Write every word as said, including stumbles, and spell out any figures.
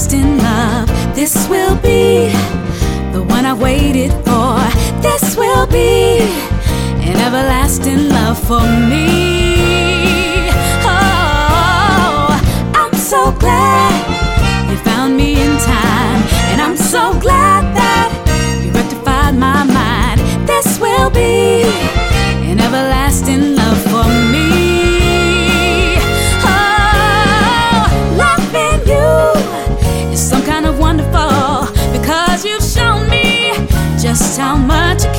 everlasting love. This will be the one I waited for. This will be an everlasting love for me. Oh, I'm so glad you found me in time, and I'm so glad that you rectified my mind. This will be an everlasting love for me. Oh, loving you is some kind of wonderful, because you've shown me just how much